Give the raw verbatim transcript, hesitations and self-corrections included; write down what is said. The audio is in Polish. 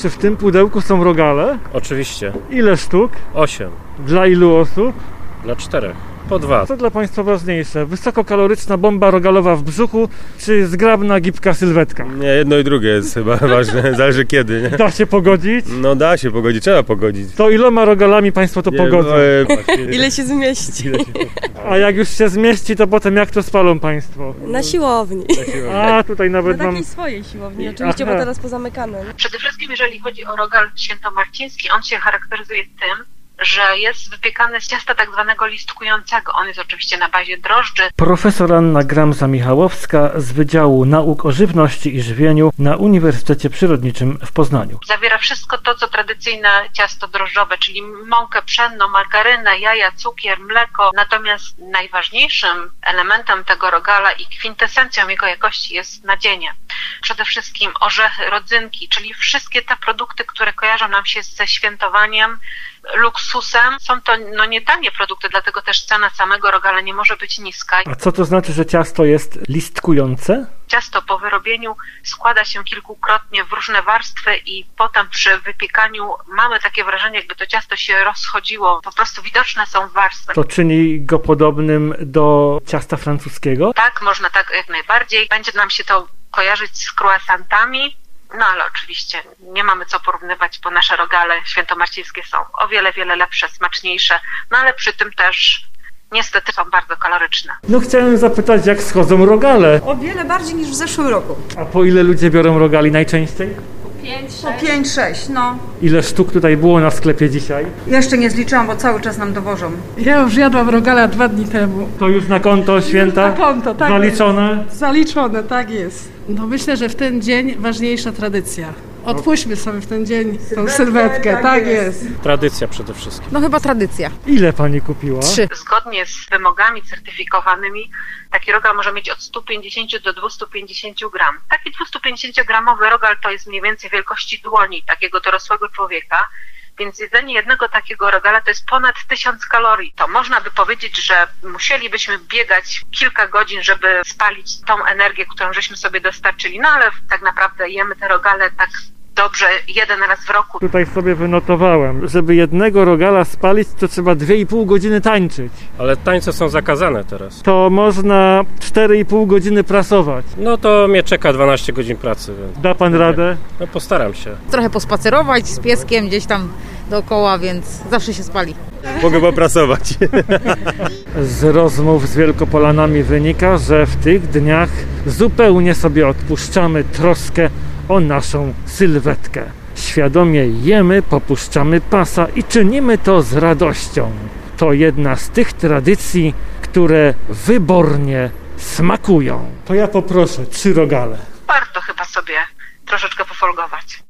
Czy w tym pudełku są rogale? Oczywiście. Ile sztuk? Osiem. Dla ilu osób? Dla czterech. Po dwa. Co dla Państwa ważniejsze? Wysokokaloryczna bomba rogalowa w brzuchu, czy zgrabna, gibka sylwetka? Nie, jedno i drugie jest chyba ważne. Zależy kiedy, nie? Da się pogodzić? No da się pogodzić, trzeba pogodzić. To iloma rogalami Państwo to Nie, pogodzą? no, e, Ile się zmieści? A jak już się zmieści, to potem jak to spalą Państwo? Na siłowni. A, tutaj nawet Na mam... takiej swojej siłowni, oczywiście, Aha. bo teraz pozamykane. Przede wszystkim, jeżeli chodzi o rogal świętomarciński, on się charakteryzuje tym, że jest wypiekany z ciasta tak zwanego listkującego. On jest oczywiście na bazie drożdży. Profesor Anna Gramza-Michałowska z Wydziału Nauk o Żywności i Żywieniu na Uniwersytecie Przyrodniczym w Poznaniu. Zawiera wszystko to, co tradycyjne ciasto drożdżowe, czyli mąkę pszenną, margarynę, jaja, cukier, mleko. Natomiast najważniejszym elementem tego rogala i kwintesencją jego jakości jest nadzienie. Przede wszystkim orzechy, rodzynki, czyli wszystkie te produkty, które kojarzą nam się ze świętowaniem, luksusem. Są to no, nie tanie produkty, dlatego też cena samego rogala nie może być niska. A co to znaczy, że ciasto jest listkujące? Ciasto po wyrobieniu składa się kilkukrotnie w różne warstwy i potem przy wypiekaniu mamy takie wrażenie, jakby to ciasto się rozchodziło. Po prostu widoczne są warstwy. To czyni go podobnym do ciasta francuskiego? Tak, można tak jak najbardziej. Będzie nam się to kojarzyć z croissantami. No ale oczywiście nie mamy co porównywać, bo nasze rogale świętomarcińskie są o wiele, wiele lepsze, smaczniejsze, no ale przy tym też niestety są bardzo kaloryczne. No chciałem zapytać, jak schodzą rogale? O wiele bardziej niż w zeszłym roku. A po ile ludzie biorą rogali najczęściej? Po pięć sześć, no. Ile sztuk tutaj było na sklepie dzisiaj? Jeszcze nie zliczyłam, bo cały czas nam dowożą. Ja już jadłam rogala dwa dni temu. To już na konto święta? Na konto, tak. Zaliczone? Jest. Zaliczone, tak jest. No myślę, że w ten dzień ważniejsza tradycja. Odpuśćmy sobie w ten dzień tą sylwetkę, tak, tak jest. jest. Tradycja przede wszystkim. No chyba tradycja. Ile pani kupiła? Trzy. Zgodnie z wymogami certyfikowanymi taki rogal może mieć od stu pięćdziesięciu do dwustu pięćdziesięciu gram. Taki dwustupięćdziesięciogramowy rogal to jest mniej więcej wielkości dłoni takiego dorosłego człowieka. Więc jedzenie jednego takiego rogala to jest ponad tysiąc kalorii. To można by powiedzieć, że musielibyśmy biegać kilka godzin, żeby spalić tą energię, którą żeśmy sobie dostarczyli. No ale tak naprawdę jemy te rogale tak dobrze jeden raz w roku. Tutaj sobie wynotowałem, żeby jednego rogala spalić, to trzeba dwie i pół godziny tańczyć. Ale tańce są zakazane teraz. To można cztery i pół godziny prasować. No to mnie czeka dwanaście godzin pracy. Więc... Da pan radę? No postaram się. Trochę pospacerować z pieskiem gdzieś tam dookoła, więc zawsze się spali. Mogę poprasować. Z rozmów z Wielkopolanami wynika, że w tych dniach zupełnie sobie odpuszczamy troskę o naszą sylwetkę. Świadomie jemy, popuszczamy pasa i czynimy to z radością. To jedna z tych tradycji, które wybornie smakują. To ja poproszę trzy rogale. Warto chyba sobie troszeczkę pofolgować.